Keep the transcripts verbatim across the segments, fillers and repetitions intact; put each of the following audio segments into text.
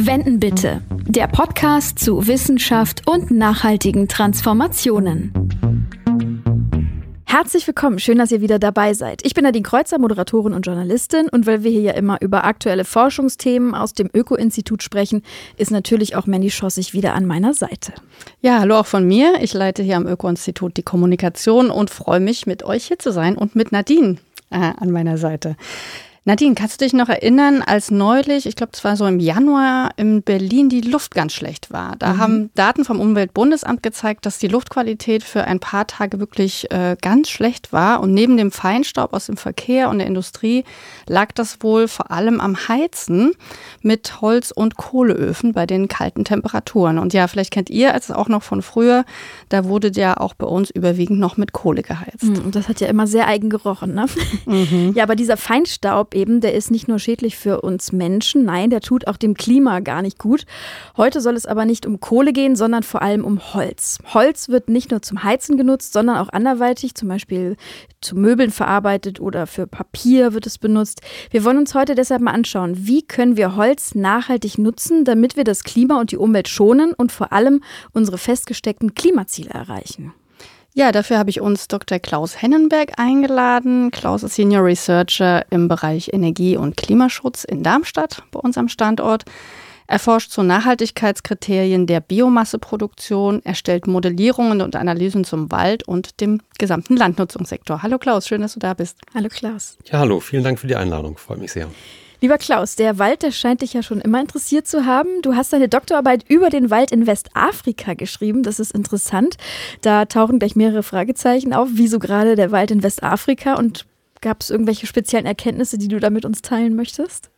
Wenden bitte. Der Podcast zu Wissenschaft und nachhaltigen Transformationen. Herzlich willkommen, schön, dass ihr wieder dabei seid. Ich bin Nadine Kreuzer, Moderatorin und Journalistin, und weil wir hier ja immer über aktuelle Forschungsthemen aus dem Öko-Institut sprechen, ist natürlich auch Mandy Schossig wieder an meiner Seite. Ja, hallo auch von mir. Ich leite hier am Öko-Institut die Kommunikation und freue mich, mit euch hier zu sein und mit Nadine äh, an meiner Seite. Nadine, kannst du dich noch erinnern, als neulich, ich glaube, es war so im Januar, in Berlin die Luft ganz schlecht war. Da mhm. haben Daten vom Umweltbundesamt gezeigt, dass die Luftqualität für ein paar Tage wirklich äh, ganz schlecht war. Und neben dem Feinstaub aus dem Verkehr und der Industrie lag das wohl vor allem am Heizen mit Holz- und Kohleöfen bei den kalten Temperaturen. Und ja, vielleicht kennt ihr es auch noch von früher, da wurde ja auch bei uns überwiegend noch mit Kohle geheizt. Und das hat ja immer sehr eigen gerochen, ne? Mhm. Ja, aber dieser Feinstaub eben, der ist nicht nur schädlich für uns Menschen, nein, der tut auch dem Klima gar nicht gut. Heute soll es aber nicht um Kohle gehen, sondern vor allem um Holz. Holz wird nicht nur zum Heizen genutzt, sondern auch anderweitig, zum Beispiel zu Möbeln verarbeitet oder für Papier wird es benutzt. Wir wollen uns heute deshalb mal anschauen, wie können wir Holz nachhaltig nutzen, damit wir das Klima und die Umwelt schonen und vor allem unsere festgesteckten Klimaziele erreichen. Ja, dafür habe ich uns Doktor Klaus Hennenberg eingeladen. Klaus ist Senior Researcher im Bereich Energie- und Klimaschutz in Darmstadt, bei uns am Standort. Er forscht zu Nachhaltigkeitskriterien der Biomasseproduktion, erstellt Modellierungen und Analysen zum Wald und dem gesamten Landnutzungssektor. Hallo Klaus, schön, dass du da bist. Hallo Klaus. Ja, hallo, vielen Dank für die Einladung, freut mich sehr. Lieber Klaus, der Wald, der scheint dich ja schon immer interessiert zu haben. Du hast deine Doktorarbeit über den Wald in Westafrika geschrieben. Das ist interessant. Da tauchen gleich mehrere Fragezeichen auf. Wieso gerade der Wald in Westafrika? Und gab es irgendwelche speziellen Erkenntnisse, die du da mit uns teilen möchtest?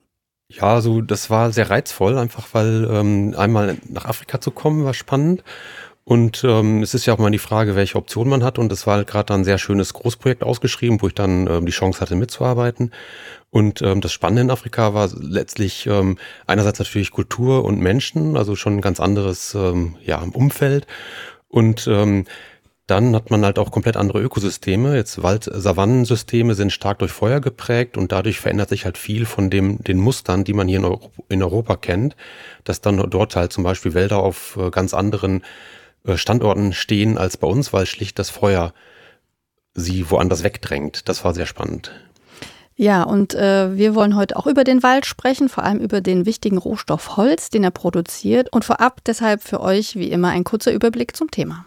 Ja, also das war sehr reizvoll, einfach weil ähm, einmal nach Afrika zu kommen, war spannend. Und ähm, es ist ja auch mal die Frage, welche Option man hat. Und das war halt gerade ein sehr schönes Großprojekt ausgeschrieben, wo ich dann ähm, die Chance hatte, mitzuarbeiten. Und ähm, das Spannende in Afrika war letztlich ähm, einerseits natürlich Kultur und Menschen, also schon ein ganz anderes ähm, ja, Umfeld. Und ähm, dann hat man halt auch komplett andere Ökosysteme. Jetzt Wald-Savannensysteme sind stark durch Feuer geprägt und dadurch verändert sich halt viel von dem, den Mustern, die man hier in Europa, in Europa kennt, dass dann dort halt zum Beispiel Wälder auf äh, ganz anderen Standorten stehen als bei uns, weil schlicht das Feuer sie woanders wegdrängt. Das war sehr spannend. Ja, und äh, wir wollen heute auch über den Wald sprechen, vor allem über den wichtigen Rohstoff Holz, den er produziert. Und vorab deshalb für euch wie immer ein kurzer Überblick zum Thema.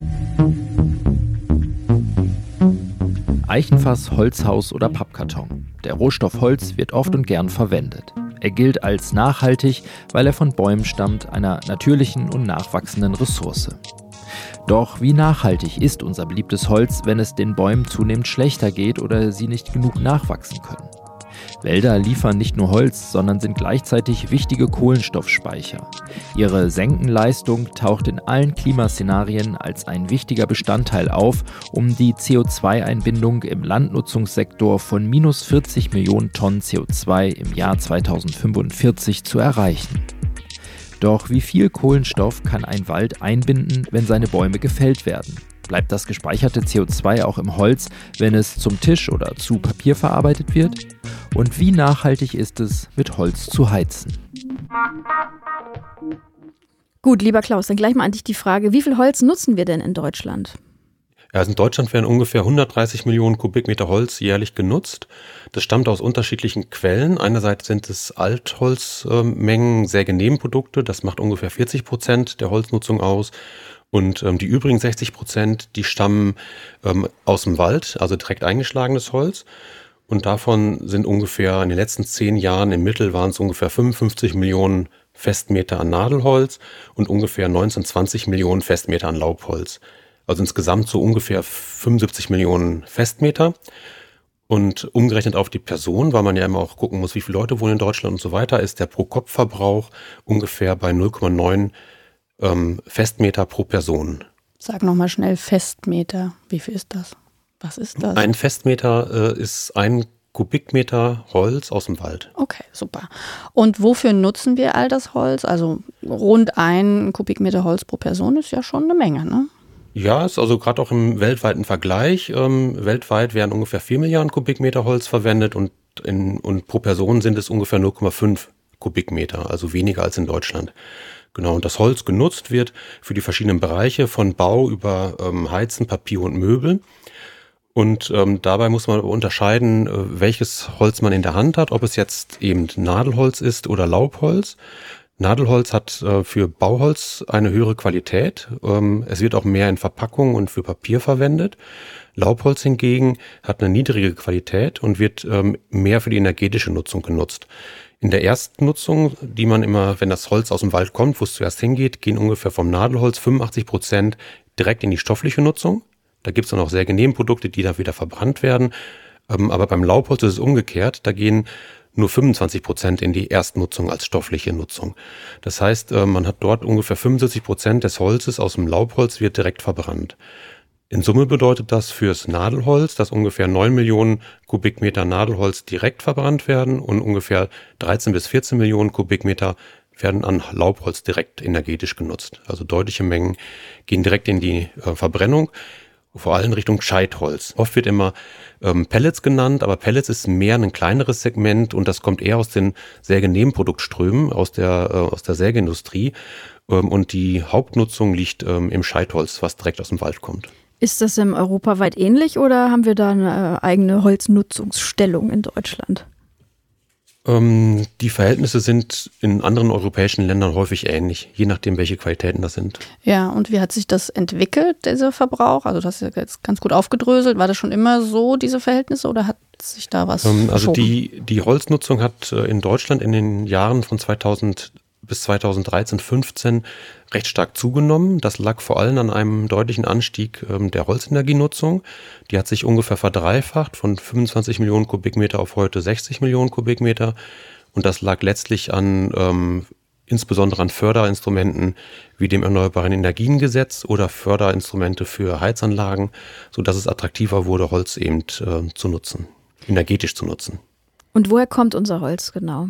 Eichenfass, Holzhaus oder Pappkarton. Der Rohstoff Holz wird oft und gern verwendet. Er gilt als nachhaltig, weil er von Bäumen stammt, einer natürlichen und nachwachsenden Ressource. Doch wie nachhaltig ist unser beliebtes Holz, wenn es den Bäumen zunehmend schlechter geht oder sie nicht genug nachwachsen können? Wälder liefern nicht nur Holz, sondern sind gleichzeitig wichtige Kohlenstoffspeicher. Ihre Senkenleistung taucht in allen Klimaszenarien als ein wichtiger Bestandteil auf, um die C O zwei Einbindung im Landnutzungssektor von minus vierzig Millionen Tonnen C O zwei im Jahr zweitausendfünfundvierzig zu erreichen. Doch wie viel Kohlenstoff kann ein Wald einbinden, wenn seine Bäume gefällt werden? Bleibt das gespeicherte C O zwei auch im Holz, wenn es zum Tisch oder zu Papier verarbeitet wird? Und wie nachhaltig ist es, mit Holz zu heizen? Gut, lieber Klaus, dann gleich mal an dich die Frage, wie viel Holz nutzen wir denn in Deutschland? Ja, also in Deutschland werden ungefähr hundertdreißig Millionen Kubikmeter Holz jährlich genutzt. Das stammt aus unterschiedlichen Quellen. Einerseits sind es Altholzmengen, Säge Nebenprodukte, das macht ungefähr vierzig Prozent der Holznutzung aus. Und ähm, die übrigen sechzig Prozent, die stammen ähm, aus dem Wald, also direkt eingeschlagenes Holz. Und davon sind ungefähr in den letzten zehn Jahren, im Mittel waren es ungefähr fünfundfünfzig Millionen Festmeter an Nadelholz und ungefähr neunzehn, zwanzig Millionen Festmeter an Laubholz. Also insgesamt so ungefähr fünfundsiebzig Millionen Festmeter. Und umgerechnet auf die Person, weil man ja immer auch gucken muss, wie viele Leute wohnen in Deutschland und so weiter, ist der Pro-Kopf-Verbrauch ungefähr bei null Komma neun ähm, Festmeter pro Person. Sag nochmal schnell Festmeter. Wie viel ist das? Was ist das? Ein Festmeter äh, ist ein Kubikmeter Holz aus dem Wald. Okay, super. Und wofür nutzen wir all das Holz? Also rund ein Kubikmeter Holz pro Person ist ja schon eine Menge, ne? Ja, ist also gerade auch im weltweiten Vergleich. Ähm, weltweit werden ungefähr vier Milliarden Kubikmeter Holz verwendet und, in, und pro Person sind es ungefähr null Komma fünf Kubikmeter, also weniger als in Deutschland. Genau, und das Holz genutzt wird für die verschiedenen Bereiche von Bau über ähm, Heizen, Papier und Möbel. Und ähm, dabei muss man unterscheiden, äh, welches Holz man in der Hand hat, ob es jetzt eben Nadelholz ist oder Laubholz. Nadelholz hat äh, für Bauholz eine höhere Qualität. Ähm, es wird auch mehr in Verpackungen und für Papier verwendet. Laubholz hingegen hat eine niedrige Qualität und wird ähm, mehr für die energetische Nutzung genutzt. In der ersten Nutzung, die man immer, wenn das Holz aus dem Wald kommt, wo es zuerst hingeht, gehen ungefähr vom Nadelholz fünfundachtzig Prozent direkt in die stoffliche Nutzung. Da gibt es dann auch sehr Nebenprodukte, die dann wieder verbrannt werden. Ähm, aber beim Laubholz ist es umgekehrt. Da gehen nur fünfundzwanzig Prozent in die Erstnutzung als stoffliche Nutzung. Das heißt, äh, man hat dort ungefähr fünfundsiebzig Prozent des Holzes aus dem Laubholz wird direkt verbrannt. In Summe bedeutet das fürs Nadelholz, dass ungefähr neun Millionen Kubikmeter Nadelholz direkt verbrannt werden und ungefähr dreizehn bis vierzehn Millionen Kubikmeter werden an Laubholz direkt energetisch genutzt. Also deutliche Mengen gehen direkt in die äh, Verbrennung, vor allem Richtung Scheitholz. Oft wird immer ähm, Pellets genannt, aber Pellets ist mehr ein kleineres Segment und das kommt eher aus den Sägenebenproduktströmen, aus der, äh, aus der Sägeindustrie. Ähm, und die Hauptnutzung liegt ähm, im Scheitholz, was direkt aus dem Wald kommt. Ist das im europaweit ähnlich oder haben wir da eine äh, eigene Holznutzungsstellung in Deutschland? Ähm, die Verhältnisse sind in anderen europäischen Ländern häufig ähnlich, je nachdem, welche Qualitäten das sind. Ja, und wie hat sich das entwickelt, dieser Verbrauch? Also das ist jetzt ganz gut aufgedröselt. War das schon immer so, diese Verhältnisse, oder hat sich da was ähm, Also verschoben? die, die Holznutzung hat äh, in Deutschland in den Jahren von zweitausend bis zweitausenddreizehn, fünfzehn recht stark zugenommen. Das lag vor allem an einem deutlichen Anstieg ähm, der Holzenergienutzung. Die hat sich ungefähr verdreifacht, von fünfundzwanzig Millionen Kubikmeter auf heute sechzig Millionen Kubikmeter. Und das lag letztlich an ähm, insbesondere an Förderinstrumenten wie dem Erneuerbaren Energiengesetz oder Förderinstrumente für Heizanlagen, sodass es attraktiver wurde, Holz eben äh, zu nutzen, energetisch zu nutzen. Und woher kommt unser Holz genau?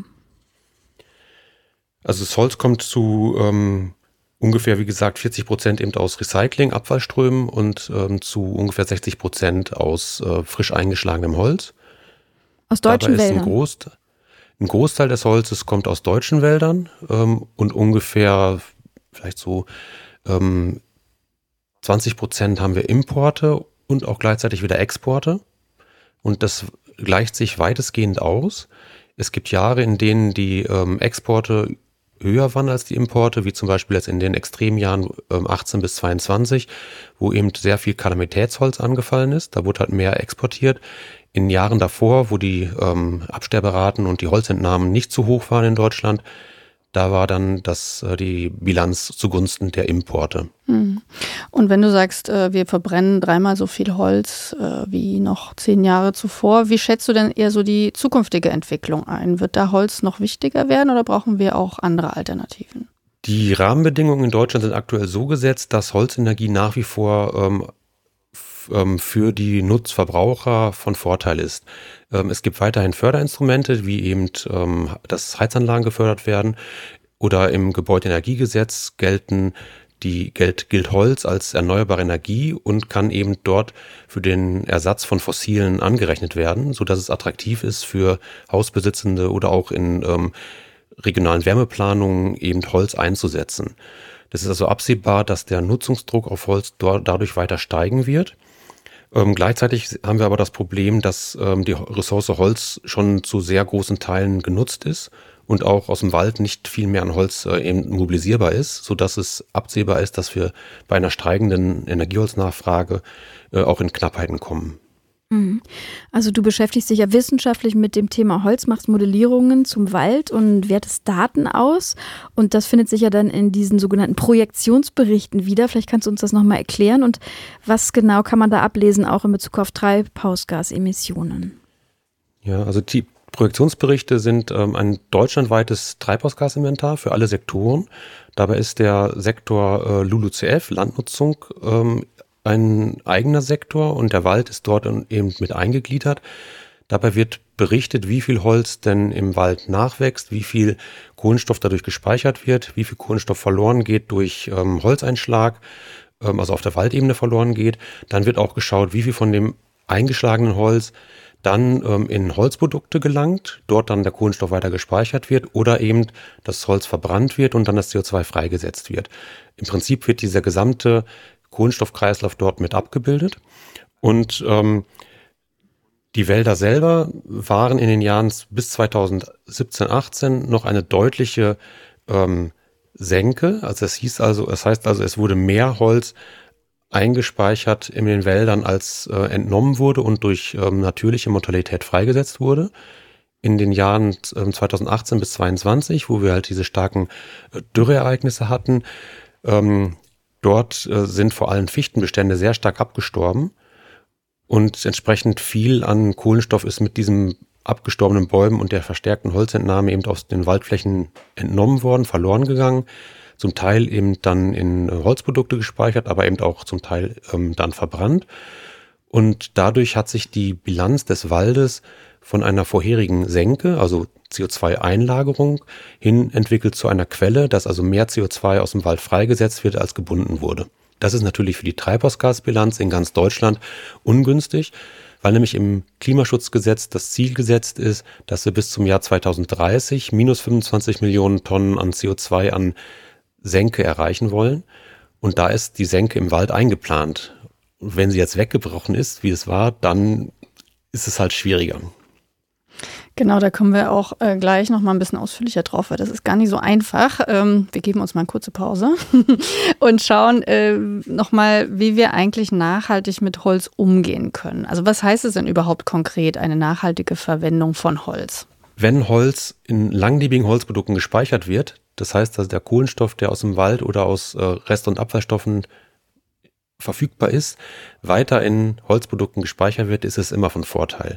Also das Holz kommt zu ähm, ungefähr, wie gesagt, vierzig Prozent eben aus Recycling, Abfallströmen und ähm, zu ungefähr sechzig Prozent aus äh, frisch eingeschlagenem Holz. Aus deutschen Dabei ist Wäldern? Ein, Groß, ein Großteil des Holzes kommt aus deutschen Wäldern ähm, und ungefähr vielleicht so ähm, zwanzig Prozent haben wir Importe und auch gleichzeitig wieder Exporte. Und das gleicht sich weitestgehend aus. Es gibt Jahre, in denen die ähm, Exporte höher waren als die Importe, wie zum Beispiel jetzt in den Extremjahren ähm, achtzehn bis zweiundzwanzig, wo eben sehr viel Kalamitätsholz angefallen ist. Da wurde halt mehr exportiert. In Jahren davor, wo die ähm, Absterberaten und die Holzentnahmen nicht so hoch waren in Deutschland, da war dann das, äh, die Bilanz zugunsten der Importe. Hm. Und wenn du sagst, äh, wir verbrennen dreimal so viel Holz äh, wie noch zehn Jahre zuvor, wie schätzt du denn eher so die zukünftige Entwicklung ein? Wird da Holz noch wichtiger werden oder brauchen wir auch andere Alternativen? Die Rahmenbedingungen in Deutschland sind aktuell so gesetzt, dass Holzenergie nach wie vor ähm, f- ähm, für die Nutzverbraucher von Vorteil ist. Ähm, es gibt weiterhin Förderinstrumente, wie eben ähm, dass Heizanlagen gefördert werden, oder im Gebäudeenergiegesetz gelten die gilt, gilt Holz als erneuerbare Energie und kann eben dort für den Ersatz von Fossilen angerechnet werden, sodass es attraktiv ist für Hausbesitzende oder auch in ähm, regionalen Wärmeplanungen eben Holz einzusetzen. Das ist also absehbar, dass der Nutzungsdruck auf Holz dort dadurch weiter steigen wird. Ähm, gleichzeitig haben wir aber das Problem, dass ähm, die Ressource Holz schon zu sehr großen Teilen genutzt ist und auch aus dem Wald nicht viel mehr an Holz äh, eben mobilisierbar ist, sodass es absehbar ist, dass wir bei einer steigenden Energieholznachfrage äh, auch in Knappheiten kommen. Also du beschäftigst dich ja wissenschaftlich mit dem Thema Holz, machst Modellierungen zum Wald und wertest Daten aus. Und das findet sich ja dann in diesen sogenannten Projektionsberichten wieder. Vielleicht kannst du uns das nochmal erklären. Und was genau kann man da ablesen, auch in Bezug auf Treibhausgasemissionen? Ja, also die Projektionsberichte sind ähm, ein deutschlandweites Treibhausgasinventar für alle Sektoren. Dabei ist der Sektor äh, LULUCF, Landnutzung, ähm, ein eigener Sektor und der Wald ist dort eben mit eingegliedert. Dabei wird berichtet, wie viel Holz denn im Wald nachwächst, wie viel Kohlenstoff dadurch gespeichert wird, wie viel Kohlenstoff verloren geht durch ähm, Holzeinschlag, ähm, also auf der Waldebene verloren geht. Dann wird auch geschaut, wie viel von dem eingeschlagenen Holz dann ähm, in Holzprodukte gelangt, dort dann der Kohlenstoff weiter gespeichert wird oder eben das Holz verbrannt wird und dann das C O zwei freigesetzt wird. Im Prinzip wird dieser gesamte Kohlenstoffkreislauf dort mit abgebildet und ähm, die Wälder selber waren in den Jahren bis zweitausendsiebzehn, achtzehn noch eine deutliche ähm, Senke. Also es hieß also, es heißt also, es wurde mehr Holz eingespeichert in den Wäldern, als äh, entnommen wurde und durch ähm, natürliche Mortalität freigesetzt wurde. In den Jahren ähm, zweitausendachtzehn bis zweiundzwanzig, wo wir halt diese starken äh, Dürreereignisse hatten, ähm, dort äh, sind vor allem Fichtenbestände sehr stark abgestorben und entsprechend viel an Kohlenstoff ist mit diesen abgestorbenen Bäumen und der verstärkten Holzentnahme eben aus den Waldflächen entnommen worden, verloren gegangen. Zum Teil eben dann in Holzprodukte gespeichert, aber eben auch zum Teil ähm, dann verbrannt. Und dadurch hat sich die Bilanz des Waldes von einer vorherigen Senke, also C O zwei Einlagerung, hin entwickelt zu einer Quelle, dass also mehr C O zwei aus dem Wald freigesetzt wird, als gebunden wurde. Das ist natürlich für die Treibhausgasbilanz in ganz Deutschland ungünstig, weil nämlich im Klimaschutzgesetz das Ziel gesetzt ist, dass wir bis zum Jahr zweitausenddreißig minus fünfundzwanzig Millionen Tonnen an C O zwei an Senke erreichen wollen. Und da ist die Senke im Wald eingeplant. Und wenn sie jetzt weggebrochen ist, wie es war, dann ist es halt schwieriger. Genau, da kommen wir auch äh, gleich noch mal ein bisschen ausführlicher drauf, weil das ist gar nicht so einfach. Ähm, wir geben uns mal eine kurze Pause und schauen äh, noch mal, wie wir eigentlich nachhaltig mit Holz umgehen können. Also was heißt es denn überhaupt konkret, eine nachhaltige Verwendung von Holz? Wenn Holz in langlebigen Holzprodukten gespeichert wird, das heißt, dass der Kohlenstoff, der aus dem Wald oder aus äh, Rest- und Abfallstoffen verfügbar ist, weiter in Holzprodukten gespeichert wird, ist es immer von Vorteil.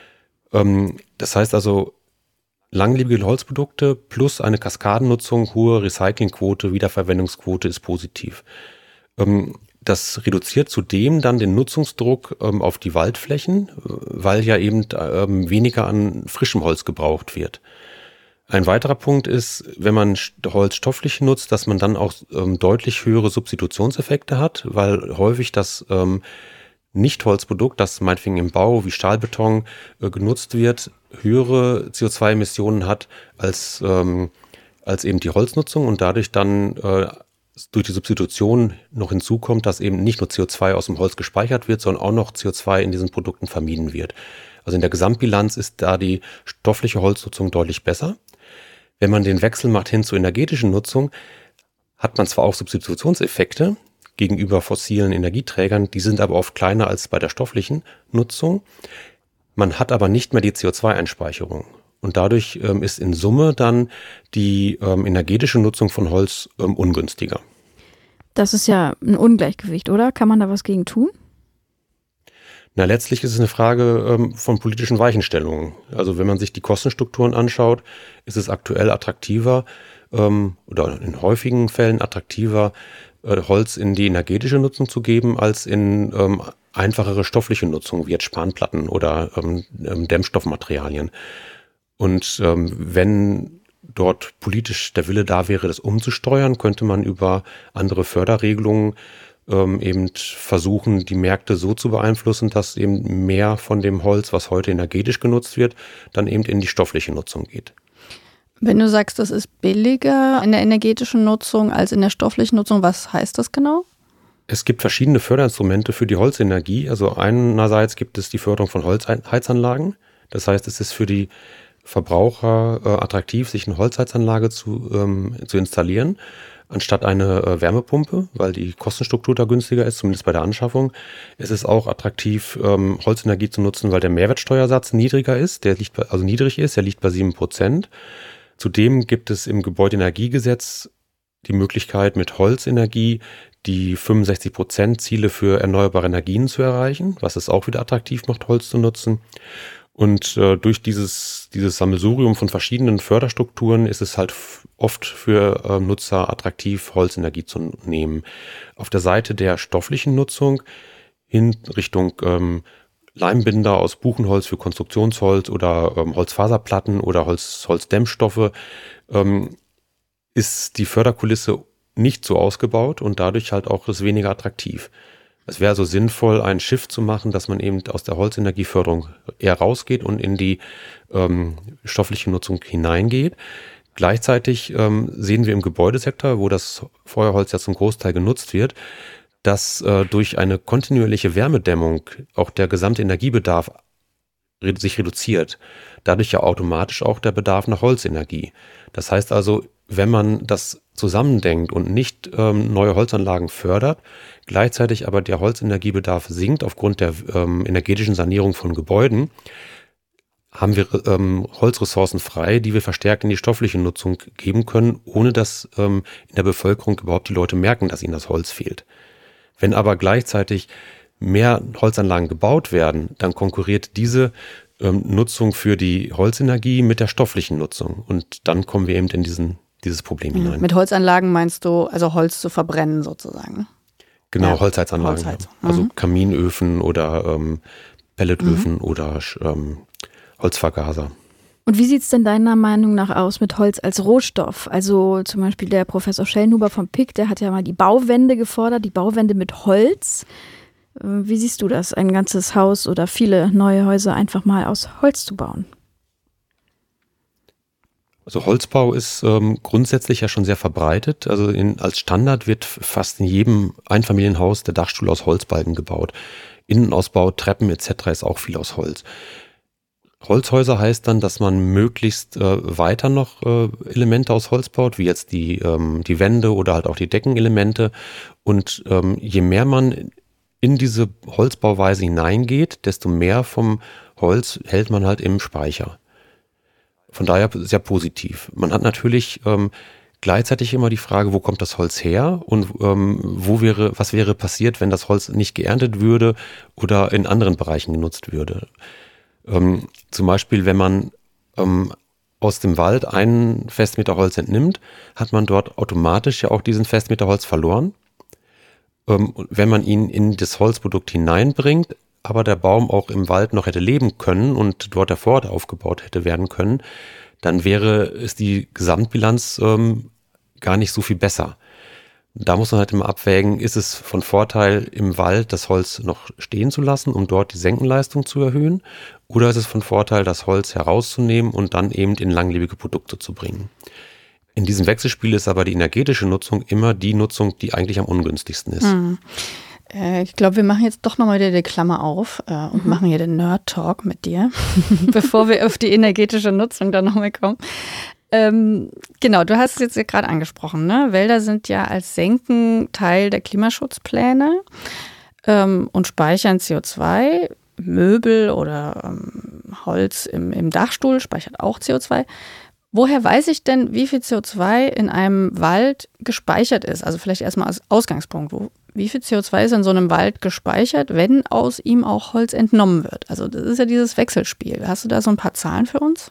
Ähm, das heißt also, langlebige Holzprodukte plus eine Kaskadennutzung, hohe Recyclingquote, Wiederverwendungsquote ist positiv. Ähm, das reduziert zudem dann den Nutzungsdruck ähm, auf die Waldflächen, weil ja eben ähm, weniger an frischem Holz gebraucht wird. Ein weiterer Punkt ist, wenn man Holz stofflich nutzt, dass man dann auch ähm, deutlich höhere Substitutionseffekte hat, weil häufig das ähm, Nicht-Holzprodukt, das meinetwegen im Bau wie Stahlbeton äh, genutzt wird, höhere C O zwei Emissionen hat als, ähm, als eben die Holznutzung und dadurch dann äh, durch die Substitution noch hinzukommt, dass eben nicht nur C O zwei aus dem Holz gespeichert wird, sondern auch noch C O zwei in diesen Produkten vermieden wird. Also in der Gesamtbilanz ist da die stoffliche Holznutzung deutlich besser. Wenn man den Wechsel macht hin zur energetischen Nutzung, hat man zwar auch Substitutionseffekte gegenüber fossilen Energieträgern, die sind aber oft kleiner als bei der stofflichen Nutzung. Man hat aber nicht mehr die C O zwei Einspeicherung. Und dadurch ähm, ist in Summe dann die ähm, energetische Nutzung von Holz ähm, ungünstiger. Das ist ja ein Ungleichgewicht, oder? Kann man da was gegen tun? Na, letztlich ist es eine Frage ähm, von politischen Weichenstellungen. Also wenn man sich die Kostenstrukturen anschaut, ist es aktuell attraktiver ähm, oder in häufigen Fällen attraktiver, äh, Holz in die energetische Nutzung zu geben, als in ähm, einfachere stoffliche Nutzung, wie jetzt Spanplatten oder ähm, Dämmstoffmaterialien. Und ähm, wenn dort politisch der Wille da wäre, das umzusteuern, könnte man über andere Förderregelungen ähm, eben versuchen, die Märkte so zu beeinflussen, dass eben mehr von dem Holz, was heute energetisch genutzt wird, dann eben in die stoffliche Nutzung geht. Wenn du sagst, das ist billiger in der energetischen Nutzung als in der stofflichen Nutzung, was heißt das genau? Es gibt verschiedene Förderinstrumente für die Holzenergie. Also einerseits gibt es die Förderung von Holzheizanlagen. Das heißt, es ist für die Verbraucher äh, attraktiv, sich eine Holzheizanlage zu, ähm, zu installieren, anstatt eine äh, Wärmepumpe, weil die Kostenstruktur da günstiger ist, zumindest bei der Anschaffung. Es ist auch attraktiv, ähm, Holzenergie zu nutzen, weil der Mehrwertsteuersatz niedriger ist, der liegt bei, also niedrig ist, der liegt bei sieben Prozent. Zudem gibt es im Gebäudeenergiegesetz die Möglichkeit, mit Holzenergie die fünfundsechzig Prozent Ziele für erneuerbare Energien zu erreichen, was es auch wieder attraktiv macht, Holz zu nutzen. Und äh, durch dieses, dieses Sammelsurium von verschiedenen Förderstrukturen ist es halt f- oft für äh, Nutzer attraktiv, Holzenergie zu nehmen. Auf der Seite der stofflichen Nutzung hin Richtung ähm, Leimbinder aus Buchenholz für Konstruktionsholz oder ähm, Holzfaserplatten oder Holz, Holzdämmstoffe ähm, ist die Förderkulisse nicht so ausgebaut und dadurch halt auch das weniger attraktiv. Es wäre also sinnvoll, ein Shift zu machen, dass man eben aus der Holzenergieförderung eher rausgeht und in die ähm, stoffliche Nutzung hineingeht. Gleichzeitig ähm, sehen wir im Gebäudesektor, wo das Feuerholz ja zum Großteil genutzt wird, dass äh, durch eine kontinuierliche Wärmedämmung auch der gesamte Energiebedarf re- sich reduziert. Dadurch ja automatisch auch der Bedarf nach Holzenergie. Das heißt also, wenn man das zusammendenkt und nicht ähm, neue Holzanlagen fördert, gleichzeitig aber der Holzenergiebedarf sinkt aufgrund der ähm, energetischen Sanierung von Gebäuden, haben wir ähm, Holzressourcen frei, die wir verstärkt in die stoffliche Nutzung geben können, ohne dass ähm, in der Bevölkerung überhaupt die Leute merken, dass ihnen das Holz fehlt. Wenn aber gleichzeitig mehr Holzanlagen gebaut werden, dann konkurriert diese ähm, Nutzung für die Holzenergie mit der stofflichen Nutzung. Und dann kommen wir eben in diesen, dieses Problem Mhm. hinein. Mit Holzanlagen meinst du, also Holz zu verbrennen sozusagen? Genau, Ja, Holzheizanlagen. Holzheizung. Ja. Also Mhm. Kaminöfen oder ähm, Pelletöfen mhm. oder ähm, Holzvergaser. Und wie sieht es denn deiner Meinung nach aus mit Holz als Rohstoff? Also zum Beispiel der Professor Schellenhuber vom P I C, der hat ja mal die Bauwende gefordert, die Bauwende mit Holz. Wie siehst du das, ein ganzes Haus oder viele neue Häuser einfach mal aus Holz zu bauen? Also Holzbau ist ähm, grundsätzlich ja schon sehr verbreitet. Also in, als Standard wird fast in jedem Einfamilienhaus der Dachstuhl aus Holzbalken gebaut. Innenausbau, Treppen et cetera ist auch viel aus Holz. Holzhäuser heißt dann, dass man möglichst äh, weiter noch äh, Elemente aus Holz baut, wie jetzt die, ähm, die Wände oder halt auch die Deckenelemente. Und ähm, je mehr man in diese Holzbauweise hineingeht, desto mehr vom Holz hält man halt im Speicher. Von daher sehr positiv. Man hat natürlich ähm, gleichzeitig immer die Frage, wo kommt das Holz her und ähm, wo wäre, was wäre passiert, wenn das Holz nicht geerntet würde oder in anderen Bereichen genutzt würde. Ähm, zum Beispiel, wenn man ähm, aus dem Wald einen Festmeter Holz entnimmt, hat man dort automatisch ja auch diesen Festmeter Holz verloren. Ähm, wenn man ihn in das Holzprodukt hineinbringt, aber der Baum auch im Wald noch hätte leben können und dort der Vorrat aufgebaut hätte werden können, dann wäre es die Gesamtbilanz ähm, gar nicht so viel besser. Da muss man halt immer abwägen, ist es von Vorteil im Wald das Holz noch stehen zu lassen, um dort die Senkenleistung zu erhöhen, oder ist es von Vorteil, das Holz herauszunehmen und dann eben in langlebige Produkte zu bringen. In diesem Wechselspiel ist aber die energetische Nutzung immer die Nutzung, die eigentlich am ungünstigsten ist. Mhm. Äh, ich glaube, wir machen jetzt doch nochmal wieder die Klammer auf äh, und mhm. machen hier den Nerd-Talk mit dir, bevor wir auf die energetische Nutzung dann nochmal kommen. Ähm, genau, du hast es jetzt gerade angesprochen, ne? Wälder sind ja als Senken Teil der Klimaschutzpläne ähm, und speichern C O zwei. Möbel oder ähm, Holz im, im Dachstuhl speichert auch C O zwei. Woher weiß ich denn, wie viel C O zwei in einem Wald gespeichert ist? Also vielleicht erstmal als Ausgangspunkt. Wo, wie viel C O zwei ist in so einem Wald gespeichert, wenn aus ihm auch Holz entnommen wird? Also das ist ja dieses Wechselspiel. Hast du da so ein paar Zahlen für uns?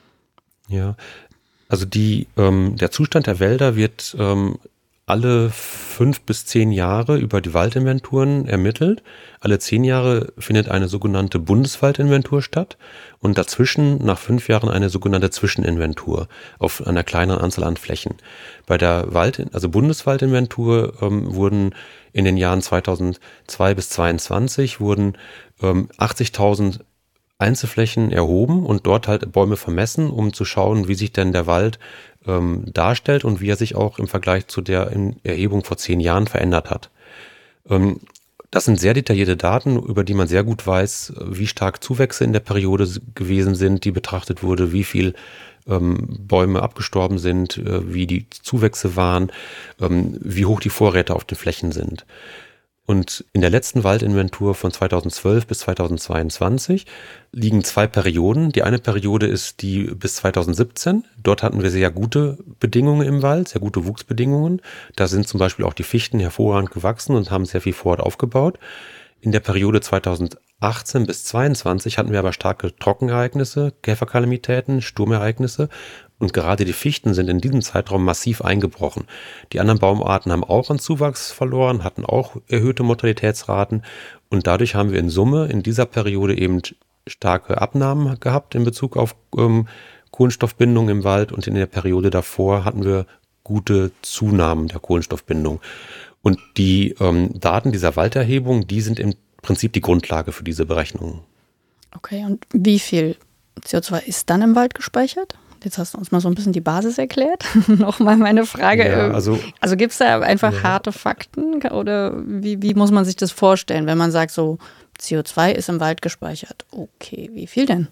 Ja, also die, ähm, der Zustand der Wälder wird ähm, alle fünf bis zehn Jahre über die Waldinventuren ermittelt. Alle zehn Jahre findet eine sogenannte Bundeswaldinventur statt und dazwischen nach fünf Jahren eine sogenannte Zwischeninventur auf einer kleineren Anzahl an Flächen. Bei der Wald, also Bundeswaldinventur ähm, wurden in den Jahren zweitausendzwei bis zweitausendzweiundzwanzig wurden ähm, achtzigtausend Einzelflächen erhoben und dort halt Bäume vermessen, um zu schauen, wie sich denn der Wald ähm, darstellt und wie er sich auch im Vergleich zu der Erhebung vor zehn Jahren verändert hat. Ähm, das sind sehr detaillierte Daten, über die man sehr gut weiß, wie stark Zuwächse in der Periode gewesen sind, die betrachtet wurde, wie viel ähm, Bäume abgestorben sind, äh, wie die Zuwächse waren, ähm, wie hoch die Vorräte auf den Flächen sind. Und in der letzten Waldinventur von zweitausendzwölf bis zweitausendzweiundzwanzig liegen zwei Perioden. Die eine Periode ist die bis zweitausendsiebzehn. Dort hatten wir sehr gute Bedingungen im Wald, sehr gute Wuchsbedingungen. Da sind zum Beispiel auch die Fichten hervorragend gewachsen und haben sehr viel Vorrat aufgebaut. In der Periode zweitausendachtzehn bis zweitausendzweiundzwanzig hatten wir aber starke Trockenereignisse, Käferkalamitäten, Sturmereignisse. Und gerade die Fichten sind in diesem Zeitraum massiv eingebrochen. Die anderen Baumarten haben auch an Zuwachs verloren, hatten auch erhöhte Mortalitätsraten. Und dadurch haben wir in Summe in dieser Periode eben starke Abnahmen gehabt in Bezug auf ähm, Kohlenstoffbindung im Wald. Und in der Periode davor hatten wir gute Zunahmen der Kohlenstoffbindung. Und die ähm, Daten dieser Walderhebung, die sind im Prinzip die Grundlage für diese Berechnungen. Okay, und wie viel C O zwei ist dann im Wald gespeichert? Jetzt hast du uns mal so ein bisschen die Basis erklärt. Nochmal meine Frage. Ja, also also gibt es da einfach ja. harte Fakten oder wie, wie muss man sich das vorstellen, wenn man sagt, so C O zwei ist im Wald gespeichert? Okay, wie viel denn?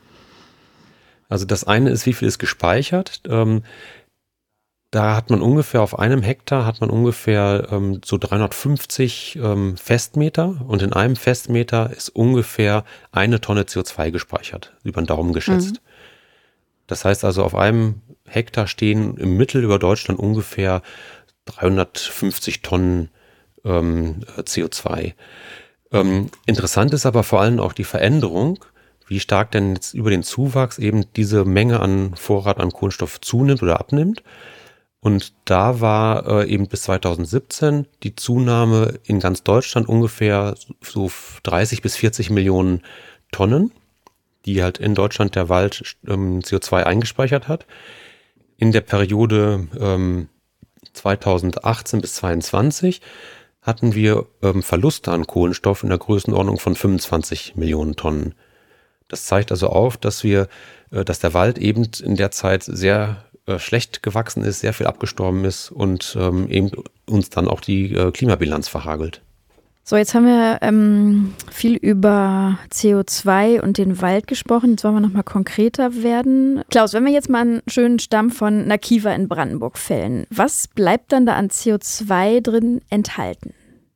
Also das eine ist, wie viel ist gespeichert? Ähm, da hat man ungefähr auf einem Hektar hat man ungefähr ähm, so dreihundertfünfzig ähm, Festmeter und in einem Festmeter ist ungefähr eine Tonne C O zwei gespeichert, über den Daumen geschätzt. Mhm. Das heißt also, auf einem Hektar stehen im Mittel über Deutschland ungefähr dreihundertfünfzig Tonnen ähm, C O zwei. Ähm, interessant ist aber vor allem auch die Veränderung, wie stark denn jetzt über den Zuwachs eben diese Menge an Vorrat an Kohlenstoff zunimmt oder abnimmt. Und da war äh, eben bis zweitausendsiebzehn die Zunahme in ganz Deutschland ungefähr so dreißig bis vierzig Millionen Tonnen, die halt in Deutschland der Wald ähm, C O zwei eingespeichert hat. In der Periode ähm, zweitausendachtzehn bis zweiundzwanzig hatten wir ähm, Verluste an Kohlenstoff in der Größenordnung von fünfundzwanzig Millionen Tonnen. Das zeigt also auf, dass wir, äh, dass der Wald eben in der Zeit sehr äh, schlecht gewachsen ist, sehr viel abgestorben ist und ähm, eben uns dann auch die äh, Klimabilanz verhagelt. So, jetzt haben wir ähm, viel über C O zwei und den Wald gesprochen. Jetzt wollen wir nochmal konkreter werden. Klaus, wenn wir jetzt mal einen schönen Stamm von einer Kiefer in Brandenburg fällen, was bleibt dann da an C O zwei drin enthalten?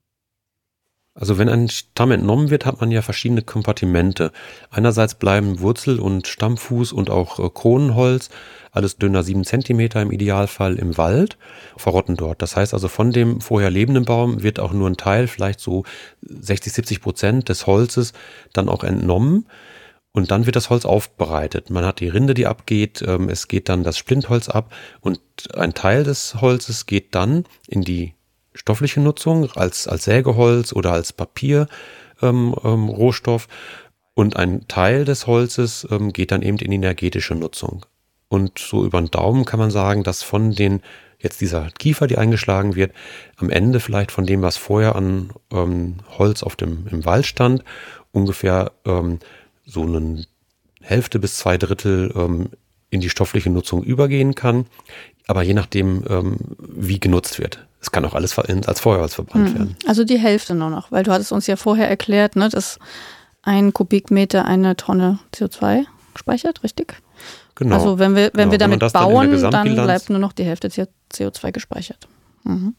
Also wenn ein Stamm entnommen wird, hat man ja verschiedene Kompartimente. Einerseits bleiben Wurzel- und Stammfuß und auch äh, Kronenholz, alles dünner sieben Zentimeter im Idealfall, im Wald, verrotten dort. Das heißt also, von dem vorher lebenden Baum wird auch nur ein Teil, vielleicht so sechzig, siebzig Prozent des Holzes dann auch entnommen. Und dann wird das Holz aufbereitet. Man hat die Rinde, die abgeht, ähm, es geht dann das Splintholz ab und ein Teil des Holzes geht dann in die stoffliche Nutzung als, als Sägeholz oder als Papierrohstoff ähm, ähm, Rohstoff. Und ein Teil des Holzes ähm, geht dann eben in die energetische Nutzung. Und so über den Daumen kann man sagen, dass von den, jetzt dieser Kiefer, die eingeschlagen wird, am Ende vielleicht von dem, was vorher an ähm, Holz auf dem, im Wald stand, ungefähr ähm, so eine Hälfte bis zwei Drittel ähm, in die stoffliche Nutzung übergehen kann. Aber je nachdem, ähm, wie genutzt wird. Es kann auch alles als Feuerholz verbrannt werden. Also die Hälfte nur noch, weil du hattest uns ja vorher erklärt, ne, dass ein Kubikmeter eine Tonne C O zwei speichert, richtig? Genau. Also wenn wir, wenn genau. wir damit wenn bauen, dann, dann bleibt nur noch die Hälfte C O zwei gespeichert. Mhm.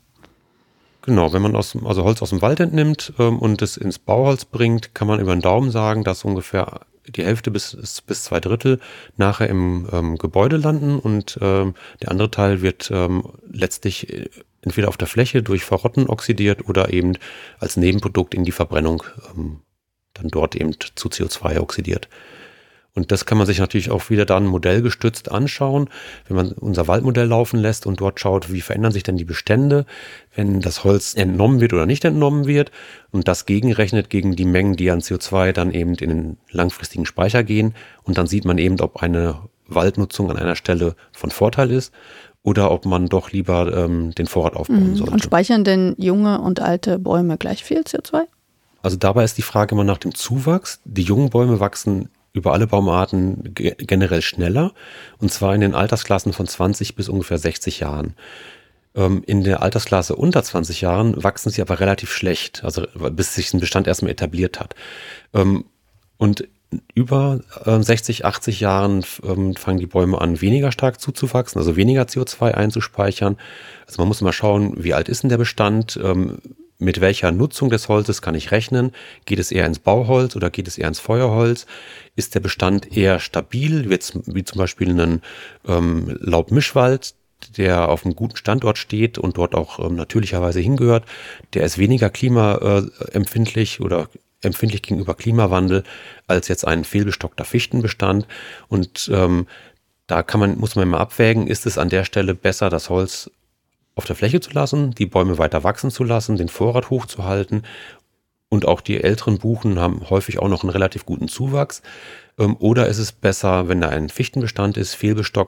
Genau, wenn man aus, also Holz aus dem Wald entnimmt ähm, und es ins Bauholz bringt, kann man über den Daumen sagen, dass ungefähr die Hälfte bis, bis zwei Drittel nachher im ähm, Gebäude landen und ähm, der andere Teil wird ähm, letztlich entweder auf der Fläche durch Verrotten oxidiert oder eben als Nebenprodukt in die Verbrennung ähm, dann dort eben zu C O zwei oxidiert. Und das kann man sich natürlich auch wieder dann modellgestützt anschauen, wenn man unser Waldmodell laufen lässt und dort schaut, wie verändern sich denn die Bestände, wenn das Holz entnommen wird oder nicht entnommen wird und das gegenrechnet gegen die Mengen, die an C O zwei dann eben in den langfristigen Speicher gehen. Und dann sieht man eben, ob eine Waldnutzung an einer Stelle von Vorteil ist oder ob man doch lieber ähm, den Vorrat aufbauen sollte. Und speichern denn junge und alte Bäume gleich viel C O zwei? Also dabei ist die Frage immer nach dem Zuwachs. Die jungen Bäume wachsen über alle Baumarten ge- generell schneller, und zwar in den Altersklassen von zwanzig bis ungefähr sechzig Jahren. Ähm, in der Altersklasse unter zwanzig Jahren wachsen sie aber relativ schlecht, also bis sich ein Bestand erstmal etabliert hat. Ähm, und über äh, sechzig, achtzig Jahren ähm, fangen die Bäume an, weniger stark zuzuwachsen, also weniger C O zwei einzuspeichern. Also man muss mal schauen, wie alt ist denn der Bestand, ähm, mit welcher Nutzung des Holzes kann ich rechnen? Geht es eher ins Bauholz oder geht es eher ins Feuerholz? Ist der Bestand eher stabil, wie, wie zum Beispiel ein ähm, Laubmischwald, der auf einem guten Standort steht und dort auch ähm, natürlicherweise hingehört? Der ist weniger klimaempfindlich oder empfindlich gegenüber Klimawandel als jetzt ein fehlbestockter Fichtenbestand. Und ähm, da kann man, muss man immer abwägen, ist es an der Stelle besser, das Holz auf der Fläche zu lassen, die Bäume weiter wachsen zu lassen, den Vorrat hochzuhalten, und auch die älteren Buchen haben häufig auch noch einen relativ guten Zuwachs. Oder ist es besser, wenn da ein Fichtenbestand ist, fehlbestockt,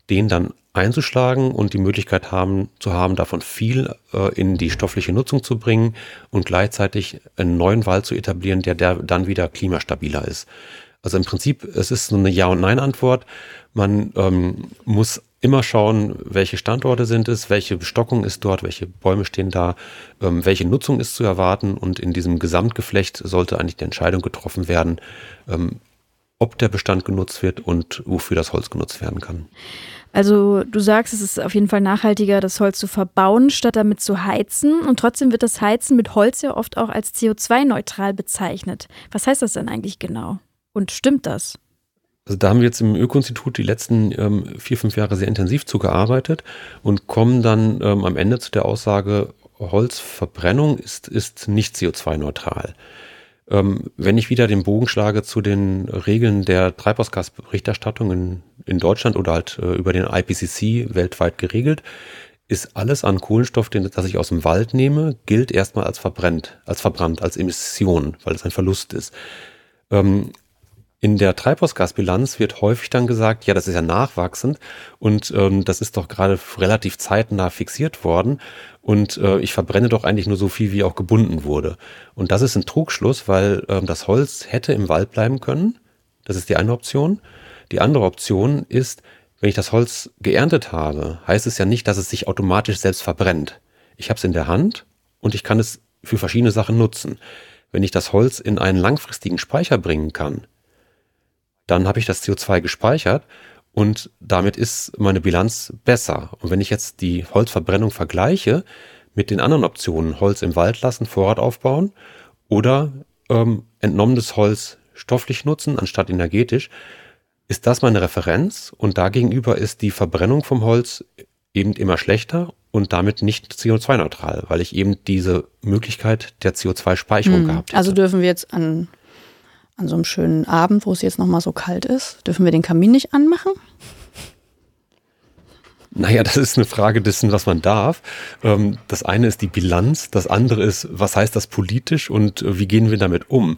den dann einzuschlagen und die Möglichkeit haben, zu haben, davon viel äh, in die stoffliche Nutzung zu bringen und gleichzeitig einen neuen Wald zu etablieren, der, der dann wieder klimastabiler ist. Also im Prinzip, es ist so eine Ja- und Nein-Antwort. Man ähm, muss immer schauen, welche Standorte sind es, welche Bestockung ist dort, welche Bäume stehen da, ähm, welche Nutzung ist zu erwarten, und in diesem Gesamtgeflecht sollte eigentlich die Entscheidung getroffen werden, ähm, ob der Bestand genutzt wird und wofür das Holz genutzt werden kann. Also du sagst, es ist auf jeden Fall nachhaltiger, das Holz zu verbauen, statt damit zu heizen. Und trotzdem wird das Heizen mit Holz ja oft auch als C O zwei neutral bezeichnet. Was heißt das denn eigentlich genau? Und stimmt das? Also da haben wir jetzt im Öko-Institut die letzten ähm, vier, fünf Jahre sehr intensiv zugearbeitet und kommen dann ähm, am Ende zu der Aussage, Holzverbrennung ist, ist nicht C O zwei neutral. Ähm, wenn ich wieder den Bogen schlage zu den Regeln der Treibhausgasberichterstattung in, in Deutschland oder halt äh, über den I P C C weltweit geregelt, ist alles an Kohlenstoff, den, das ich aus dem Wald nehme, gilt erstmal als verbrennt, als verbrannt, als Emission, weil es ein Verlust ist. Ähm, In der Treibhausgasbilanz wird häufig dann gesagt, ja, das ist ja nachwachsend und ähm, das ist doch gerade relativ zeitnah fixiert worden und äh, ich verbrenne doch eigentlich nur so viel, wie auch gebunden wurde. Und das ist ein Trugschluss, weil ähm, das Holz hätte im Wald bleiben können. Das ist die eine Option. Die andere Option ist, wenn ich das Holz geerntet habe, heißt es ja nicht, dass es sich automatisch selbst verbrennt. Ich habe es in der Hand und ich kann es für verschiedene Sachen nutzen. Wenn ich das Holz in einen langfristigen Speicher bringen kann, dann habe ich das C O zwei gespeichert und damit ist meine Bilanz besser. Und wenn ich jetzt die Holzverbrennung vergleiche mit den anderen Optionen, Holz im Wald lassen, Vorrat aufbauen oder ähm, entnommenes Holz stofflich nutzen anstatt energetisch, ist das meine Referenz und dagegenüber ist die Verbrennung vom Holz eben immer schlechter und damit nicht C O zwei neutral, weil ich eben diese Möglichkeit der C O zwei Speicherung hm. gehabt hätte. Also dürfen wir jetzt an An so einem schönen Abend, wo es jetzt nochmal so kalt ist, dürfen wir den Kamin nicht anmachen? Naja, das ist eine Frage dessen, was man darf. Das eine ist die Bilanz, das andere ist, was heißt das politisch und wie gehen wir damit um?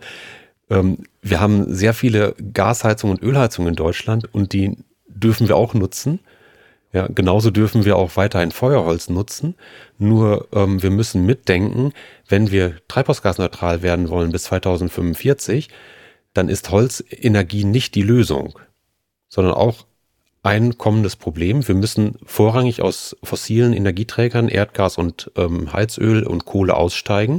Wir haben sehr viele Gasheizungen und Ölheizungen in Deutschland und die dürfen wir auch nutzen. Ja, genauso dürfen wir auch weiterhin Feuerholz nutzen. Nur ähm, wir müssen mitdenken, wenn wir treibhausgasneutral werden wollen bis zweitausendfünfundvierzig, dann ist Holzenergie nicht die Lösung, sondern auch ein kommendes Problem. Wir müssen vorrangig aus fossilen Energieträgern, Erdgas und ähm, Heizöl und Kohle aussteigen.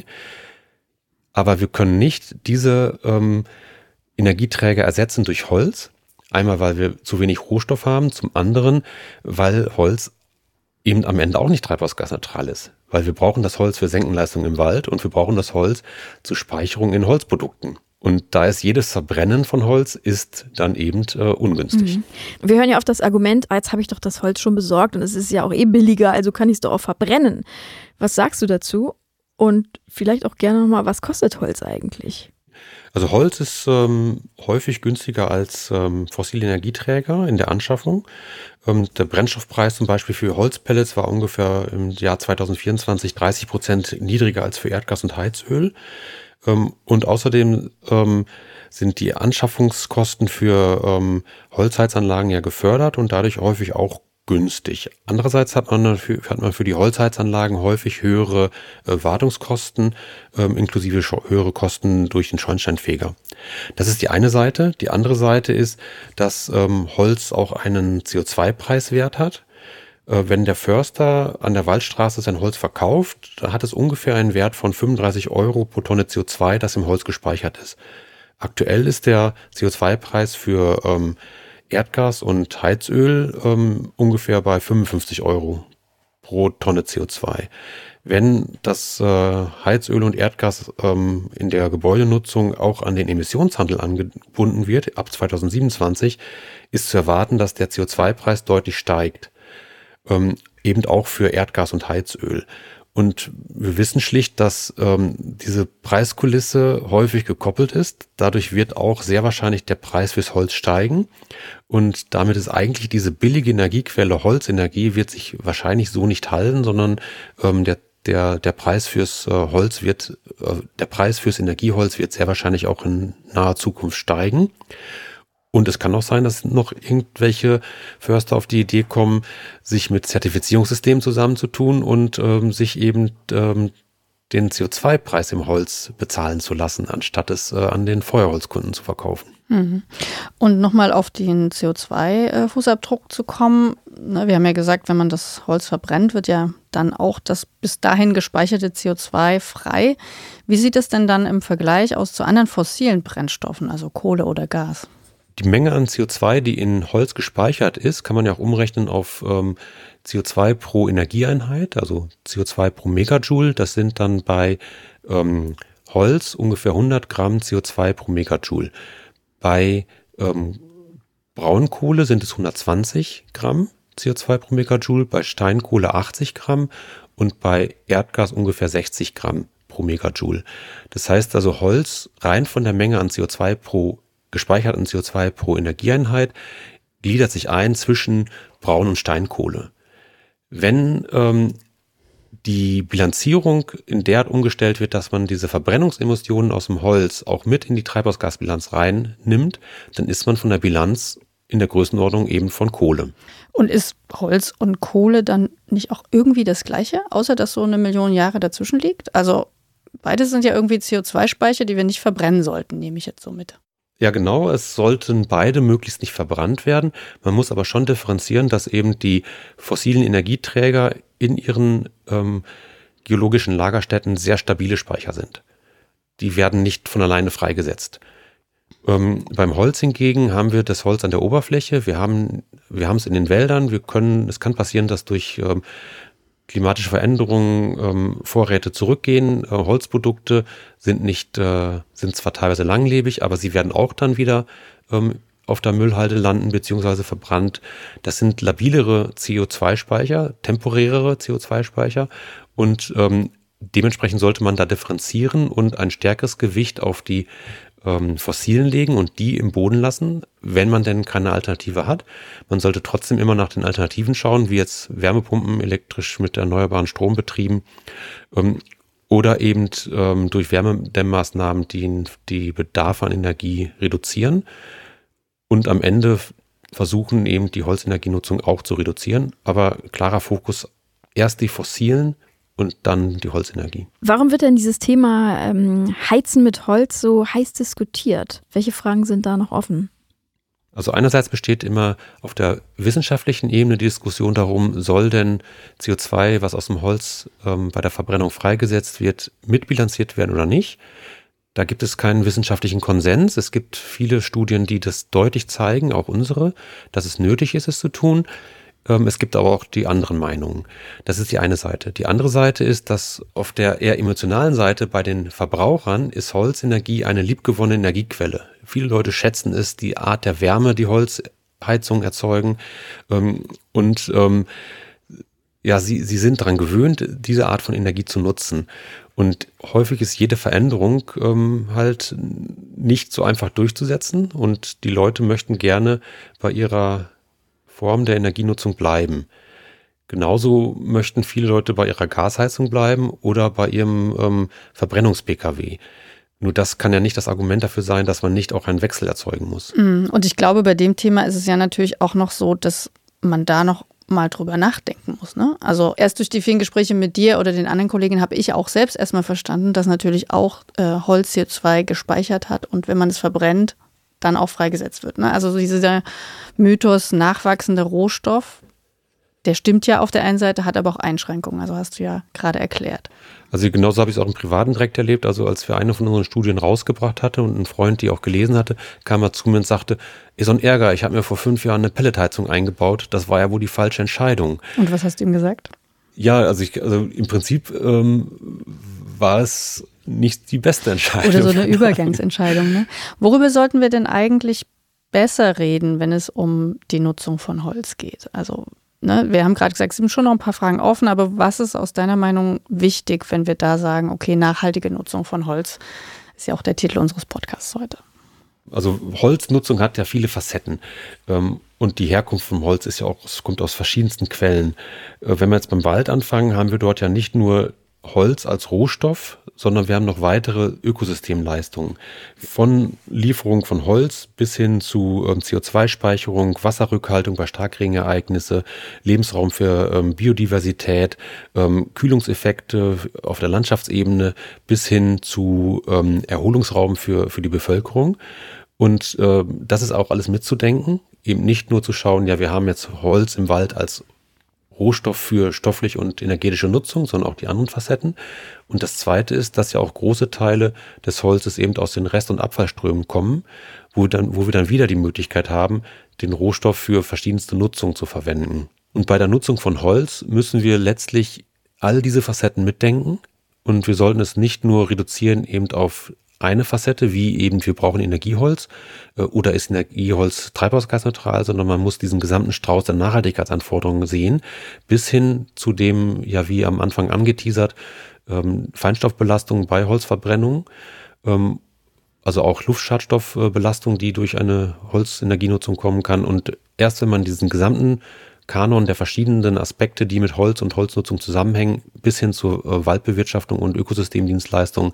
Aber wir können nicht diese ähm, Energieträger ersetzen durch Holz. Einmal, weil wir zu wenig Rohstoff haben, zum anderen, weil Holz eben am Ende auch nicht treibhausgasneutral ist. Weil wir brauchen das Holz für Senkenleistung im Wald und wir brauchen das Holz zur Speicherung in Holzprodukten. Und da ist jedes Verbrennen von Holz ist dann eben äh, ungünstig. Mhm. Wir hören ja oft das Argument, jetzt habe ich doch das Holz schon besorgt und es ist ja auch eh billiger, also kann ich es doch auch verbrennen. Was sagst du dazu? Und vielleicht auch gerne nochmal, was kostet Holz eigentlich? Also Holz ist ähm, häufig günstiger als ähm, fossile Energieträger in der Anschaffung. Ähm, der Brennstoffpreis zum Beispiel für Holzpellets war ungefähr im Jahr zweitausendvierundzwanzig dreißig Prozent niedriger als für Erdgas und Heizöl. Ähm, und außerdem ähm, sind die Anschaffungskosten für ähm, Holzheizanlagen ja gefördert und dadurch häufig auch günstig. Andererseits hat man dafür, hat man für die Holzheizanlagen häufig höhere äh, Wartungskosten, ähm, inklusive höhere Kosten durch den Schornsteinfeger. Das ist die eine Seite. Die andere Seite ist, dass ähm, Holz auch einen C O zwei Preiswert hat. Äh, wenn der Förster an der Waldstraße sein Holz verkauft, dann hat es ungefähr einen Wert von fünfunddreißig Euro pro Tonne C O zwei, das im Holz gespeichert ist. Aktuell ist der C O zwei Preis für ähm, Erdgas und Heizöl ähm, ungefähr bei fünfundfünfzig Euro pro Tonne C O zwei. Wenn das äh, Heizöl und Erdgas ähm, in der Gebäudenutzung auch an den Emissionshandel angebunden wird, ab zweitausendsiebenundzwanzig, ist zu erwarten, dass der C O zwei Preis deutlich steigt. Ähm, eben auch für Erdgas und Heizöl. Und wir wissen schlicht, dass ähm, diese Preiskulisse häufig gekoppelt ist. Dadurch wird auch sehr wahrscheinlich der Preis fürs Holz steigen. Und damit ist eigentlich diese billige Energiequelle Holzenergie wird sich wahrscheinlich so nicht halten, sondern ähm, der der der Preis fürs äh, Holz wird äh, der Preis fürs Energieholz wird sehr wahrscheinlich auch in naher Zukunft steigen. Und es kann auch sein, dass noch irgendwelche Förster auf die Idee kommen, sich mit Zertifizierungssystemen zusammenzutun und ähm, sich eben ähm, den C O zwei Preis im Holz bezahlen zu lassen, anstatt es äh, an den Feuerholzkunden zu verkaufen. Mhm. Und nochmal auf den C O zwei Fußabdruck zu kommen. Wir haben ja gesagt, wenn man das Holz verbrennt, wird ja dann auch das bis dahin gespeicherte C O zwei frei. Wie sieht es denn dann im Vergleich aus zu anderen fossilen Brennstoffen, also Kohle oder Gas? Die Menge an C O zwei, die in Holz gespeichert ist, kann man ja auch umrechnen auf ähm, C O zwei pro Energieeinheit, also C O zwei pro Megajoule. Das sind dann bei ähm, Holz ungefähr hundert Gramm C O zwei pro Megajoule. Bei ähm, Braunkohle sind es hundertzwanzig Gramm C O zwei pro Megajoule, bei Steinkohle achtzig Gramm und bei Erdgas ungefähr sechzig Gramm pro Megajoule. Das heißt also, Holz rein von der Menge an C O zwei pro gespeicherten C O zwei pro Energieeinheit gliedert sich ein zwischen Braun- und Steinkohle. Wenn ähm, die Bilanzierung in der Art umgestellt wird, dass man diese Verbrennungsemissionen aus dem Holz auch mit in die Treibhausgasbilanz reinnimmt, dann ist man von der Bilanz in der Größenordnung eben von Kohle. Und ist Holz und Kohle dann nicht auch irgendwie das Gleiche, außer dass so eine Million Jahre dazwischen liegt? Also beides sind ja irgendwie C O zwei Speicher, die wir nicht verbrennen sollten, nehme ich jetzt so mit. Ja, genau. Es sollten beide möglichst nicht verbrannt werden. Man muss aber schon differenzieren, dass eben die fossilen Energieträger in ihren ähm, geologischen Lagerstätten sehr stabile Speicher sind. Die werden nicht von alleine freigesetzt. Ähm, beim Holz hingegen haben wir das Holz an der Oberfläche. Wir haben, wir haben es in den Wäldern. Wir können, es kann passieren, dass durch ähm, klimatische Veränderungen ähm, Vorräte zurückgehen. Äh, Holzprodukte sind nicht, äh, sind zwar teilweise langlebig, aber sie werden auch dann wieder ähm, auf der Müllhalde landen bzw. verbrannt. Das sind labilere C O zwei Speicher, temporärere C O zwei Speicher und ähm, dementsprechend sollte man da differenzieren und ein stärkeres Gewicht auf die ähm, Fossilen legen und die im Boden lassen, wenn man denn keine Alternative hat. Man sollte trotzdem immer nach den Alternativen schauen, wie jetzt Wärmepumpen elektrisch mit erneuerbaren Strom betrieben ähm, oder eben ähm, durch Wärmedämmmaßnahmen die, die Bedarf an Energie reduzieren und am Ende versuchen eben die Holzenergienutzung auch zu reduzieren, aber klarer Fokus erst die fossilen und dann die Holzenergie. Warum wird denn dieses Thema ähm, Heizen mit Holz so heiß diskutiert? Welche Fragen sind da noch offen? Also einerseits besteht immer auf der wissenschaftlichen Ebene die Diskussion darum, soll denn C O zwei, was aus dem Holz ähm, bei der Verbrennung freigesetzt wird, mitbilanziert werden oder nicht? Da gibt es keinen wissenschaftlichen Konsens. Es gibt viele Studien, die das deutlich zeigen, auch unsere, dass es nötig ist, es zu tun. Es gibt aber auch die anderen Meinungen. Das ist die eine Seite. Die andere Seite ist, dass auf der eher emotionalen Seite bei den Verbrauchern ist Holzenergie eine liebgewonnene Energiequelle. Viele Leute schätzen es, die Art der Wärme, die Holzheizungen erzeugen. Und ja, sie, sie sind daran gewöhnt, diese Art von Energie zu nutzen. Und häufig ist jede Veränderung ähm, halt nicht so einfach durchzusetzen. Und die Leute möchten gerne bei ihrer Form der Energienutzung bleiben. Genauso möchten viele Leute bei ihrer Gasheizung bleiben oder bei ihrem ähm, Verbrennungs-P K W. Nur das kann ja nicht das Argument dafür sein, dass man nicht auch einen Wechsel erzeugen muss. Und ich glaube, bei dem Thema ist es ja natürlich auch noch so, dass man da noch mal drüber nachdenken muss. Ne? Also erst durch die vielen Gespräche mit dir oder den anderen Kollegen habe ich auch selbst erstmal verstanden, dass natürlich auch äh, Holz C O zwei gespeichert hat und wenn man es verbrennt, dann auch freigesetzt wird. Ne? Also dieser Mythos nachwachsender Rohstoff, der stimmt ja auf der einen Seite, hat aber auch Einschränkungen. Also hast du ja gerade erklärt. Also genauso habe ich es auch im Privaten direkt erlebt. Also als wir eine von unseren Studien rausgebracht hatte und ein Freund die auch gelesen hatte, kam er zu mir und sagte, ist so ein Ärger, ich habe mir vor fünf Jahren eine Pelletheizung eingebaut. Das war ja wohl die falsche Entscheidung. Und was hast du ihm gesagt? Ja, also, ich, also im Prinzip ähm, war es nicht die beste Entscheidung. Oder so eine Übergangsentscheidung. Ne? Worüber sollten wir denn eigentlich besser reden, wenn es um die Nutzung von Holz geht? Also ne, wir haben gerade gesagt, es sind schon noch ein paar Fragen offen, aber was ist aus deiner Meinung wichtig, wenn wir da sagen, okay, nachhaltige Nutzung von Holz ist ja auch der Titel unseres Podcasts heute. Also Holznutzung hat ja viele Facetten und die Herkunft vom Holz ist ja auch, es kommt aus verschiedensten Quellen. Wenn wir jetzt beim Wald anfangen, haben wir dort ja nicht nur Holz als Rohstoff, sondern wir haben noch weitere Ökosystemleistungen. Von Lieferung von Holz bis hin zu ähm, C O zwei Speicherung, Wasserrückhaltung bei Starkregenereignisse, Lebensraum für ähm, Biodiversität, ähm, Kühlungseffekte auf der Landschaftsebene bis hin zu ähm, Erholungsraum für, für die Bevölkerung. Und äh, das ist auch alles mitzudenken, eben nicht nur zu schauen, ja, wir haben jetzt Holz im Wald als Rohstoff für stoffliche und energetische Nutzung, sondern auch die anderen Facetten. Und das Zweite ist, dass ja auch große Teile des Holzes eben aus den Rest- und Abfallströmen kommen, wo wir dann, wo wir dann wieder die Möglichkeit haben, den Rohstoff für verschiedenste Nutzungen zu verwenden. Und bei der Nutzung von Holz müssen wir letztlich all diese Facetten mitdenken und wir sollten es nicht nur reduzieren eben auf eine Facette, wie eben wir brauchen Energieholz äh, oder ist Energieholz treibhausgasneutral, sondern man muss diesen gesamten Strauß der Nachhaltigkeitsanforderungen sehen, bis hin zu dem, ja wie am Anfang angeteasert, ähm, Feinstaubbelastung bei Holzverbrennung, ähm, also auch Luftschadstoffbelastung, die durch eine Holzenergienutzung kommen kann. Und erst wenn man diesen gesamten Kanon der verschiedenen Aspekte, die mit Holz und Holznutzung zusammenhängen, bis hin zur äh, Waldbewirtschaftung und Ökosystemdienstleistung,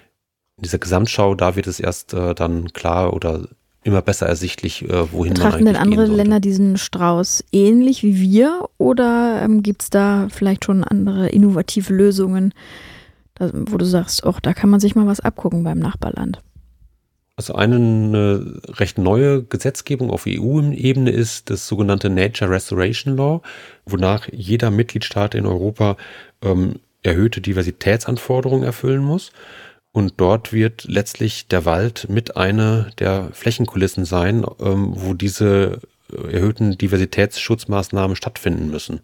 in dieser Gesamtschau, da wird es erst äh, dann klar oder immer besser ersichtlich, äh, wohin man eigentlich Betrachten denn andere gehen sollte. Länder diesen Strauß ähnlich wie wir oder ähm, gibt es da vielleicht schon andere innovative Lösungen, da, wo du sagst, oh, da kann man sich mal was abgucken beim Nachbarland? Also eine, eine recht neue Gesetzgebung auf E U-Ebene ist das sogenannte Nature Restoration Law, wonach jeder Mitgliedstaat in Europa ähm, erhöhte Diversitätsanforderungen erfüllen muss. Und dort wird letztlich der Wald mit einer der Flächenkulissen sein, ähm, wo diese erhöhten Diversitätsschutzmaßnahmen stattfinden müssen.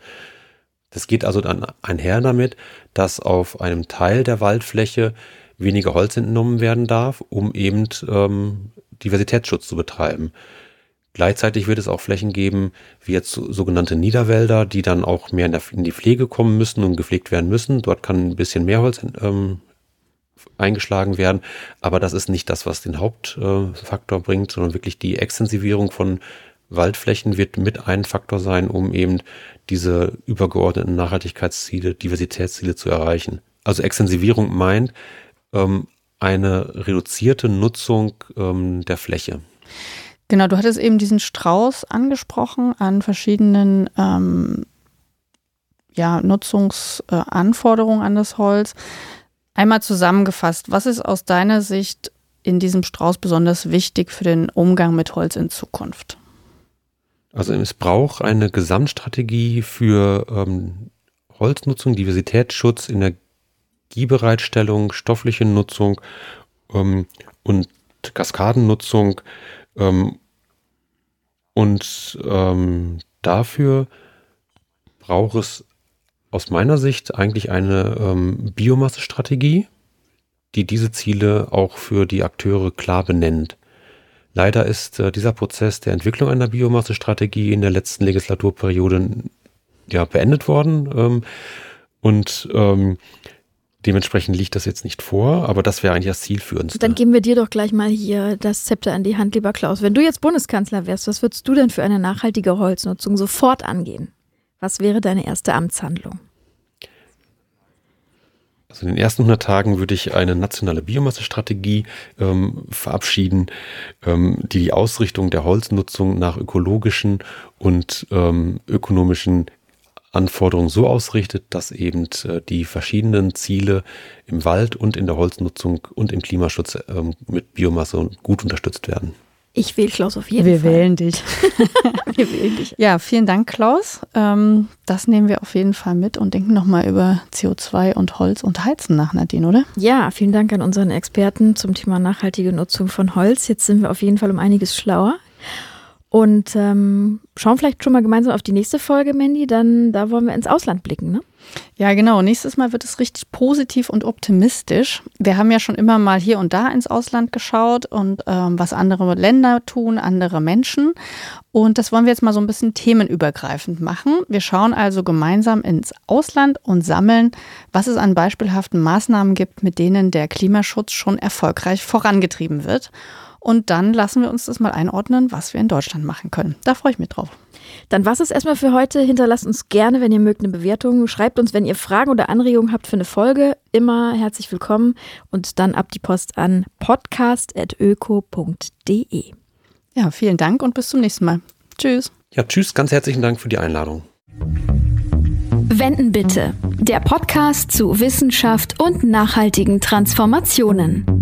Das geht also dann einher damit, dass auf einem Teil der Waldfläche weniger Holz entnommen werden darf, um eben ähm, Diversitätsschutz zu betreiben. Gleichzeitig wird es auch Flächen geben, wie jetzt sogenannte Niederwälder, die dann auch mehr in, der, in die Pflege kommen müssen und gepflegt werden müssen. Dort kann ein bisschen mehr Holz ähm, eingeschlagen werden, aber das ist nicht das, was den Hauptfaktor äh, bringt, sondern wirklich die Extensivierung von Waldflächen wird mit ein Faktor sein, um eben diese übergeordneten Nachhaltigkeitsziele, Diversitätsziele zu erreichen. Also Extensivierung meint ähm, eine reduzierte Nutzung ähm, der Fläche. Genau, du hattest eben diesen Strauß angesprochen an verschiedenen ähm, ja, Nutzungsanforderungen an das Holz. Einmal zusammengefasst, was ist aus deiner Sicht in diesem Strauß besonders wichtig für den Umgang mit Holz in Zukunft? Also es braucht eine Gesamtstrategie für ähm, Holznutzung, Diversitätsschutz, Energiebereitstellung, stoffliche Nutzung ähm, und Kaskadennutzung. Ähm, und ähm, dafür braucht es aus meiner Sicht eigentlich eine ähm, Biomassestrategie, die diese Ziele auch für die Akteure klar benennt. Leider ist äh, dieser Prozess der Entwicklung einer Biomassestrategie in der letzten Legislaturperiode ja, beendet worden ähm, und ähm, dementsprechend liegt das jetzt nicht vor, aber das wäre eigentlich das Zielführendste. Dann geben wir dir doch gleich mal hier das Zepter an die Hand, lieber Klaus. Wenn du jetzt Bundeskanzler wärst, was würdest du denn für eine nachhaltige Holznutzung sofort angehen? Was wäre deine erste Amtshandlung? Also in den ersten hundert Tagen würde ich eine nationale Biomassestrategie ähm, verabschieden, ähm, die die Ausrichtung der Holznutzung nach ökologischen und ähm, ökonomischen Anforderungen so ausrichtet, dass eben äh, die verschiedenen Ziele im Wald und in der Holznutzung und im Klimaschutz ähm, mit Biomasse gut unterstützt werden. Ich wähle Klaus auf jeden Wir Fall. Wir wählen dich. Wir wählen dich. Ja, vielen Dank, Klaus. Ähm, das nehmen wir auf jeden Fall mit und denken nochmal über C O zwei und Holz und Heizen nach, Nadine, oder? Ja, vielen Dank an unseren Experten zum Thema nachhaltige Nutzung von Holz. Jetzt sind wir auf jeden Fall um einiges schlauer. Und ähm, schauen vielleicht schon mal gemeinsam auf die nächste Folge, Mandy. Dann da wollen wir ins Ausland blicken, ne? Ja, genau. Nächstes Mal wird es richtig positiv und optimistisch. Wir haben ja schon immer mal hier und da ins Ausland geschaut und ähm, was andere Länder tun, andere Menschen. Und das wollen wir jetzt mal so ein bisschen themenübergreifend machen. Wir schauen also gemeinsam ins Ausland und sammeln, was es an beispielhaften Maßnahmen gibt, mit denen der Klimaschutz schon erfolgreich vorangetrieben wird. Und dann lassen wir uns das mal einordnen, was wir in Deutschland machen können. Da freue ich mich drauf. Dann was ist erstmal für heute. Hinterlasst uns gerne, wenn ihr mögt, eine Bewertung. Schreibt uns, wenn ihr Fragen oder Anregungen habt für eine Folge. Immer herzlich willkommen. Und dann ab die Post an podcast punkt öko punkt de. Ja, vielen Dank und bis zum nächsten Mal. Tschüss. Ja, tschüss. Ganz herzlichen Dank für die Einladung. Wenden bitte. Der Podcast zu Wissenschaft und nachhaltigen Transformationen.